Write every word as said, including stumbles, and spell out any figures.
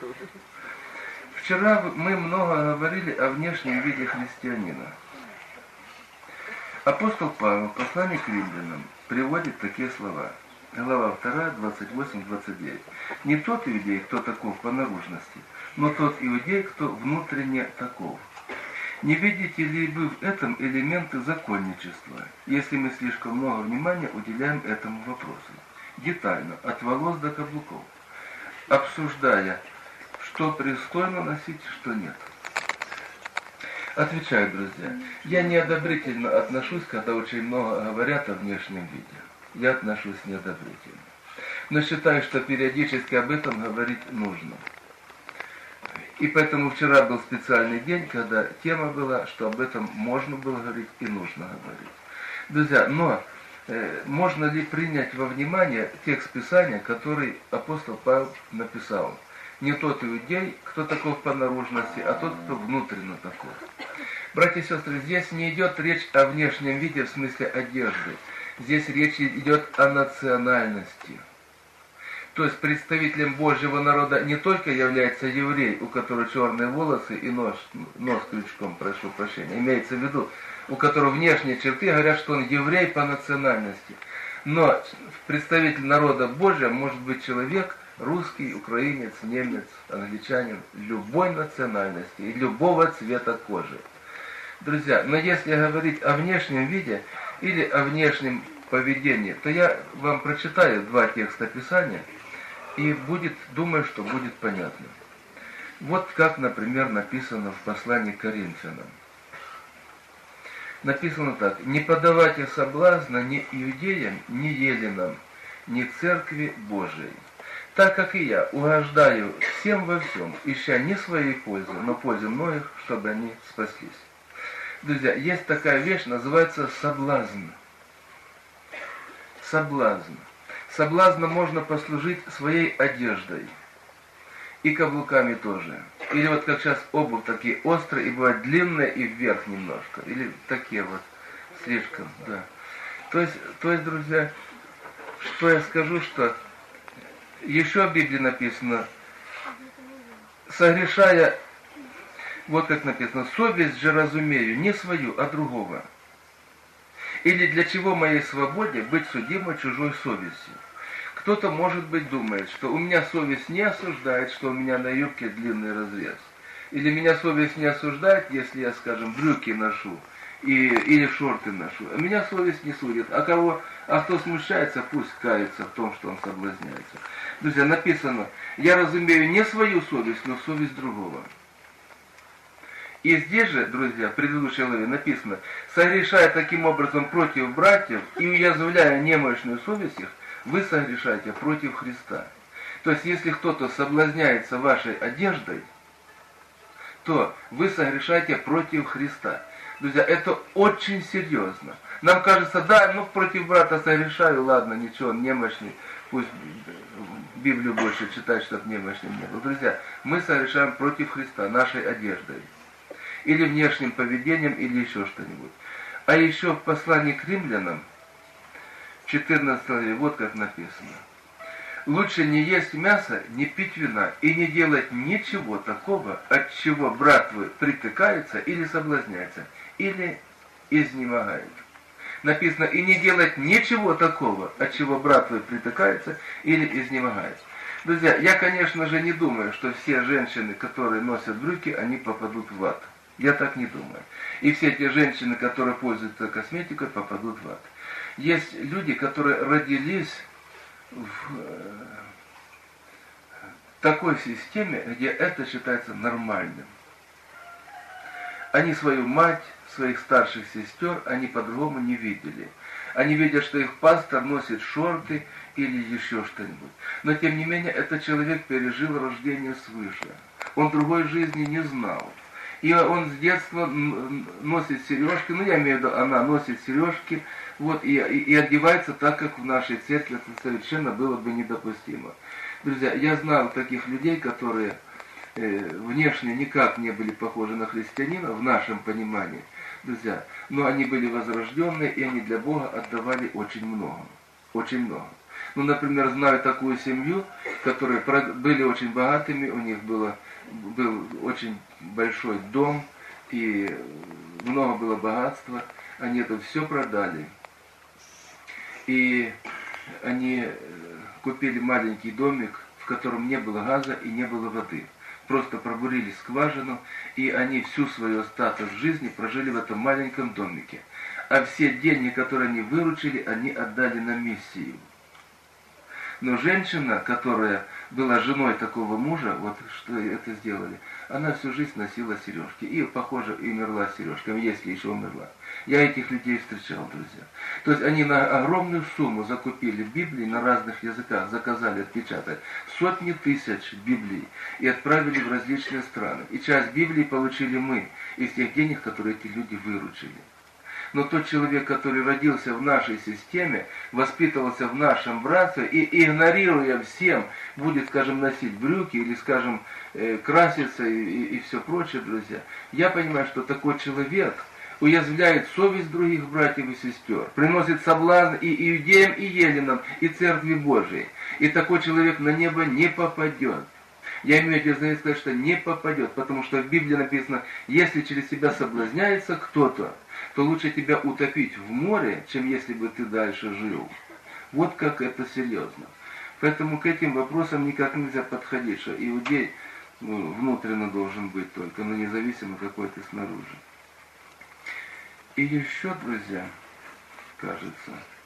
Вчера мы много говорили о внешнем виде христианина. Апостол Павел в послании к римлянам приводит такие слова. Глава вторая, двадцать восемь двадцать девять. «Не тот иудей, кто таков по наружности, но тот иудей, кто внутренне таков. Не видите ли вы в этом элементы законничества, если мы слишком много внимания уделяем этому вопросу, детально, от волос до каблуков, обсуждая, что пристойно носить, что нет?» Отвечаю, друзья, я неодобрительно отношусь, когда очень много говорят о внешнем виде. Я отношусь неодобрительно. Но считаю, что периодически об этом говорить нужно. И поэтому вчера был специальный день, когда тема была, что об этом можно было говорить и нужно говорить. Друзья, но э, можно ли принять во внимание текст Писания, который апостол Павел написал? Не тот иудей, кто таков по наружности, а тот, кто внутренне таков. Братья и сестры, здесь не идет речь о внешнем виде в смысле одежды. Здесь речь идет о национальности. То есть представителем Божьего народа не только является еврей, у которого черные волосы и нос, нос крючком, прошу прощения, имеется в виду, у которого внешние черты говорят, что он еврей по национальности. Но представитель народа Божия может быть человек русский, украинец, немец, англичанин, любой национальности и любого цвета кожи. Друзья, но если говорить о внешнем виде или о внешнем поведении, то я вам прочитаю два текста Писания, и будет, думаю, что будет понятно. Вот как, например, написано в послании к Коринфянам. Написано так: «Не подавайте соблазна ни иудеям, ни еленам, ни церкви Божией, так как и я угождаю всем во всем, ища не своей пользы, но пользы многих, чтобы они спаслись». Друзья, есть такая вещь, называется соблазн. Соблазн. Соблазном можно послужить своей одеждой. И каблуками тоже. Или вот как сейчас обувь такие острые, и бывают длинные, и вверх немножко. Или такие вот, слишком, да. То есть, то есть, друзья, что я скажу, что еще в Библии написано, согрешая, вот как написано, совесть же разумею, не свою, а другого. Или для чего моей свободе быть судимой чужой совестью? Кто-то, может быть, думает, что у меня совесть не осуждает, что у меня на юбке длинный разрез. Или меня совесть не осуждает, если я, скажем, брюки ношу и, или шорты ношу. А меня совесть не судит. А кого, а кто смущается, пусть кается в том, что он соблазняется. Друзья, написано, я разумею не свою совесть, но совесть другого. И здесь же, друзья, в предыдущей главе написано, согрешая таким образом против братьев и уязвляя немощную совесть их, вы согрешаете против Христа. То есть, если кто-то соблазняется вашей одеждой, то вы согрешаете против Христа. Друзья, это очень серьезно. Нам кажется, да, ну против брата согрешаю, ладно, ничего, он немощный, пусть Библию больше читать, чтобы немощным не был. Друзья, мы согрешаем против Христа нашей одеждой. Или внешним поведением, или еще что-нибудь. А еще в послании к римлянам, в четырнадцатой главе, вот как написано. Лучше не есть мясо, не пить вина, и не делать ничего такого, от чего брат твой притыкается или соблазняется, или изнемогает. Написано, и не делать ничего такого, от чего брат твой притыкается или изнемогает. Друзья, я, конечно же, не думаю, что все женщины, которые носят брюки, они попадут в ад. Я так не думаю. И все те женщины, которые пользуются косметикой, попадут в ад. Есть люди, которые родились в такой системе, где это считается нормальным. Они свою мать, своих старших сестер, они по-другому не видели. Они видят, что их пастор носит шорты или еще что-нибудь. Но тем не менее, этот человек пережил рождение свыше. Он другой жизни не знал. И он с детства носит сережки, ну я имею в виду, она носит сережки, вот, и, и, и одевается так, как в нашей церкви это совершенно было бы недопустимо. Друзья, я знал таких людей, которые э, внешне никак не были похожи на христианина, в нашем понимании, друзья, но они были возрожденные, и они для Бога отдавали очень много, очень много. Ну, например, знаю такую семью, которые были очень богатыми, у них было, был очень большой дом, и много было богатства, они это все продали. И они купили маленький домик, в котором не было газа и не было воды. Просто пробурили скважину, и они всю свою остаток жизни прожили в этом маленьком домике. А все деньги, которые они выручили, они отдали на миссию. Но женщина, которая была женой такого мужа, вот что это сделали, она всю жизнь носила сережки. И, похоже, и умерла с сережками, если еще умерла. Я этих людей встречал, друзья. То есть они на огромную сумму закупили Библии на разных языках, заказали отпечатать сотни тысяч Библий и отправили в различные страны. И часть Библии получили мы из тех денег, которые эти люди выручили. Но тот человек, который родился в нашей системе, воспитывался в нашем братстве и, игнорируя всем, будет, скажем, носить брюки или, скажем, краситься и, и, и все прочее, друзья, я понимаю, что такой человек уязвляет совесть других братьев и сестер, приносит соблазн и иудеям, и еленам, и Церкви Божией. И такой человек на небо не попадет. Я имею в виду сказать, что не попадет, потому что в Библии написано, если через тебя соблазняется кто-то, то лучше тебя утопить в море, чем если бы ты дальше жил. Вот как это серьезно. Поэтому к этим вопросам никак нельзя подходить, что иудей ну, внутренно должен быть только, но независимо какой ты снаружи. И еще, друзья, кажется...